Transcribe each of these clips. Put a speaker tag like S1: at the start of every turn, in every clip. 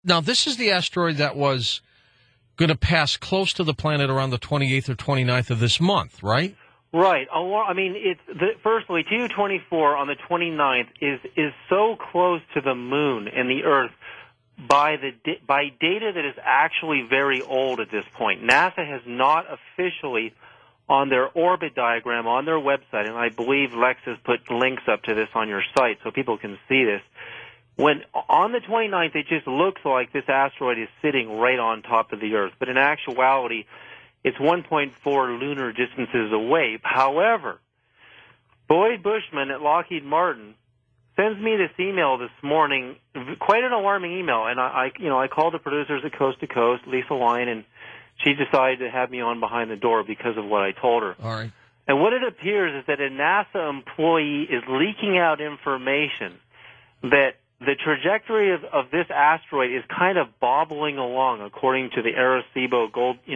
S1: Now, this is the asteroid that was going to pass close to the planet around the 28th or 29th of this month, right?
S2: Right. I mean, firstly, TU-24 on the 29th is so close to the moon and the Earth by data that is actually very old at this point. NASA has not officially, on their orbit diagram on their website, and I believe Lex has put links up to this on your site so people can see this. When on the 29th, it just looks like this asteroid is sitting right on top of the Earth, but in actuality, it's 1.4 lunar distances away. However, Boyd Bushman at Lockheed Martin sends me this email this morning, quite an alarming email, and I called the producers at Coast to Coast, Lisa Lyon, and she decided to have me on behind the door because of what I told her.
S1: All right.
S2: And what it appears is that a NASA employee is leaking out information that the trajectory of this asteroid is kind of bobbling along, according to the Arecibo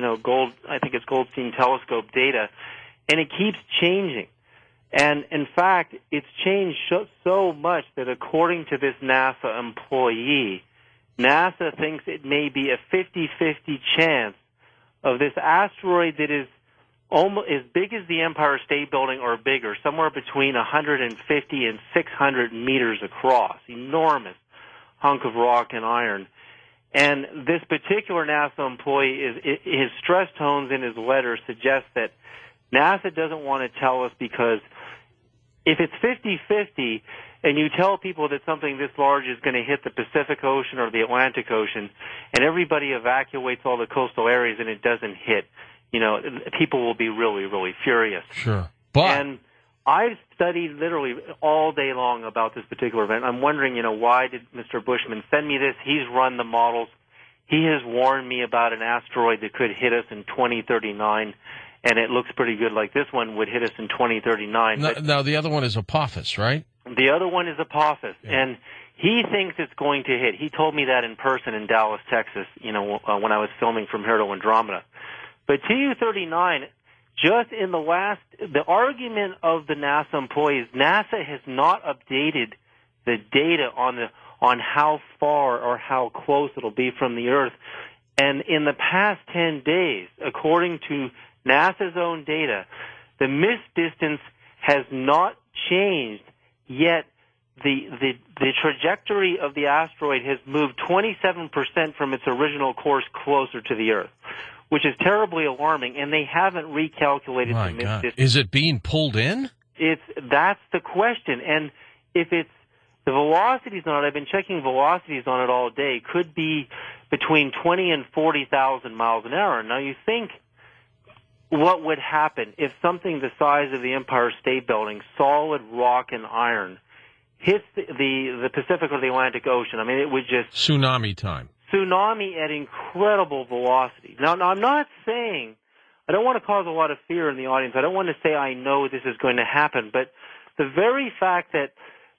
S2: Goldstein telescope data, and it keeps changing. And in fact, it's changed so much that according to this NASA employee, NASA thinks it may be a 50-50 chance of this asteroid that is almost as big as the Empire State Building or bigger, somewhere between 150 and 600 meters across. Enormous hunk of rock and iron. And this particular NASA employee, his stress tones in his letter suggest that NASA doesn't want to tell us because if it's 50-50 and you tell people that something this large is going to hit the Pacific Ocean or the Atlantic Ocean and everybody evacuates all the coastal areas and it doesn't hit, people will be really, really furious.
S1: Sure.
S2: And I've studied literally all day long about this particular event. I'm wondering, why did Mr. Bushman send me this? He's run the models. He has warned me about an asteroid that could hit us in 2039, and it looks pretty good like this one would hit us in 2039.
S1: Now the other one is Apophis, right?
S2: The other one is Apophis, and he thinks it's going to hit. He told me that in person in Dallas, Texas, when I was filming from here to Andromeda. But TU-39, just in the argument of the NASA employees, NASA has not updated the data on how far or how close it'll be from the Earth. And in the past 10 days, according to NASA's own data, the missed distance has not changed, yet the trajectory of the asteroid has moved 27% from its original course closer to the Earth, which is terribly alarming, and they haven't recalculated the missed distance.
S1: Is it being pulled in?
S2: That's the question. And if it's the velocities on it, I've been checking velocities on it all day, could be between 20 and 40,000 miles an hour. Now you think what would happen if something the size of the Empire State Building, solid rock and iron, hits the Pacific or the Atlantic Ocean? I mean, it would just...
S1: Tsunami time.
S2: Tsunami at incredible velocity. Now, I'm not saying, I don't want to cause a lot of fear in the audience. I don't want to say I know this is going to happen, but the very fact that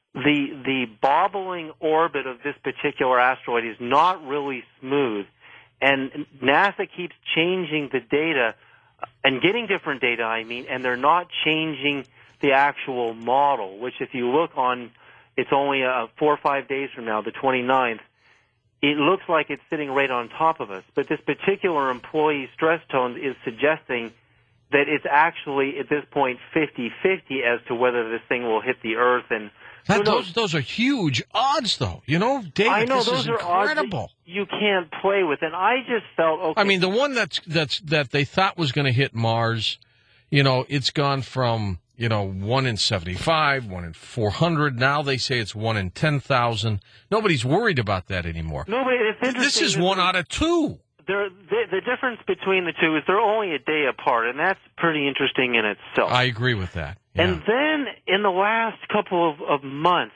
S2: the bobbling orbit of this particular asteroid is not really smooth, and NASA keeps changing the data and getting different data, and they're not changing the actual model, which if you look on, it's only 4 or 5 days from now, the 29th, it looks like it's sitting right on top of us. But this particular employee stress tone is suggesting that it's actually, at this point, 50-50 as to whether this thing will hit the Earth. And
S1: those are huge odds, though. David,
S2: I know,
S1: this is incredible.
S2: Odds that you can't play with. And I just felt, okay.
S1: I mean, the one that they thought was going to hit Mars, it's gone from... 1 in 75, 1 in 400. Now they say it's 1 in 10,000. Nobody's worried about that anymore.
S2: Nobody. It's interesting.
S1: This is 1 out of 2.
S2: The difference between the two is they're only a day apart, and that's pretty interesting in itself.
S1: I agree with that. Yeah.
S2: And then in the last couple of months,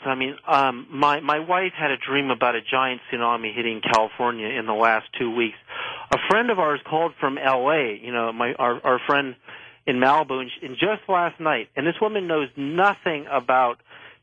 S2: my wife had a dream about a giant tsunami hitting California in the last 2 weeks. A friend of ours called from L.A., our friend in Malibu, and just last night, and this woman knows nothing about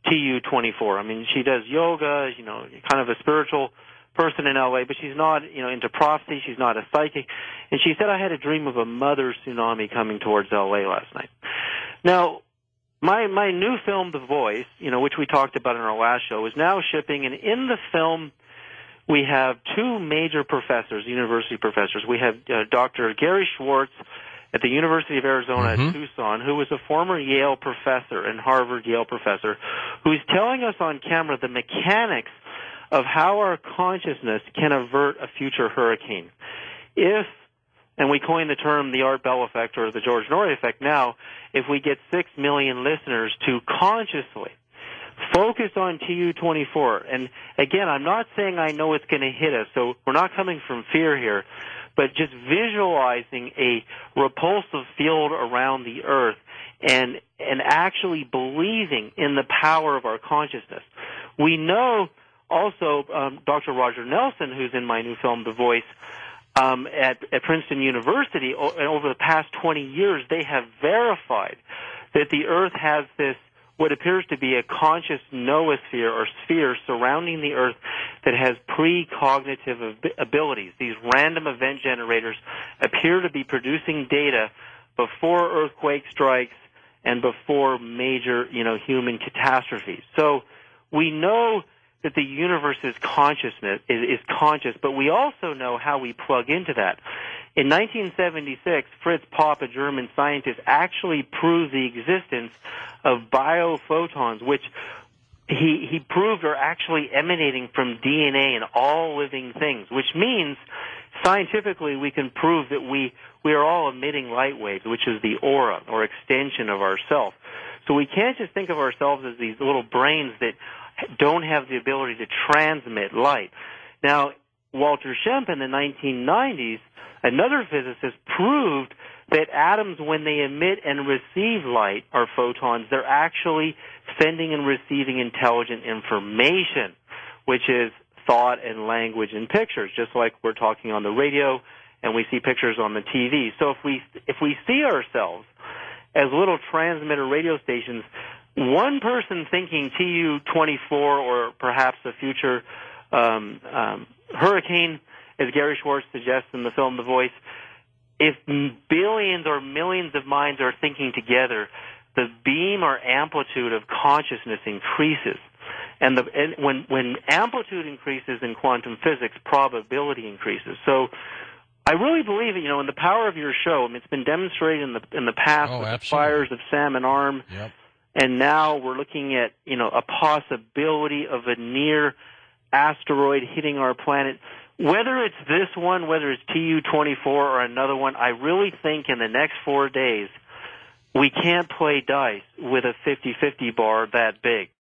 S2: TU-24. She does yoga, kind of a spiritual person in L.A., but she's not, into prophecy. She's not a psychic. And she said, I had a dream of a mother tsunami coming towards L.A. last night. Now, my new film, The Voice, which we talked about in our last show, is now shipping, and in the film, we have two major professors, university professors. We have Dr. Gary Schwartz at the University of Arizona at Tucson, who was a former Yale professor and Harvard Yale professor, who's telling us on camera the mechanics of how our consciousness can avert a future hurricane. If, and we coined the term the Art Bell effect or the George Norrie effect now, if we get 6 million listeners to consciously focus on TU-24, and again, I'm not saying I know it's going to hit us, so we're not coming from fear here, but just visualizing a repulsive field around the Earth and actually believing in the power of our consciousness. We know also Dr. Roger Nelson, who's in my new film, The Voice, at Princeton University, over the past 20 years, they have verified that the Earth has this, what appears to be a conscious noosphere or sphere surrounding the Earth that has precognitive abilities. These random event generators appear to be producing data before earthquake strikes and before major, human catastrophes. So we know that the universe is conscious, but we also know how we plug into that. In 1976, Fritz Popp, a German scientist, actually proved the existence of biophotons, which he proved are actually emanating from DNA in all living things, which means scientifically we can prove that we are all emitting light waves, which is the aura or extension of ourself. So we can't just think of ourselves as these little brains that don't have the ability to transmit light. Now, Walter Schempp in the 1990s, another physicist, proved that atoms, when they emit and receive light, or photons, they're actually sending and receiving intelligent information, which is thought and language and pictures, just like we're talking on the radio and we see pictures on the TV. So if we see ourselves as little transmitter radio stations, one person thinking TU-24 or perhaps a future hurricane, as Gary Schwartz suggests in the film The Voice, if billions or millions of minds are thinking together, the beam or amplitude of consciousness increases. And when amplitude increases in quantum physics, probability increases. So I really believe, in the power of your show. I mean, it's been demonstrated in the past with the fires of Salmon Arm.
S1: Yep.
S2: And now we're looking at, a possibility of a near asteroid hitting our planet. Whether it's this one, whether it's TU-24 or another one, I really think in the next 4 days we can't play dice with a 50-50 bar that big.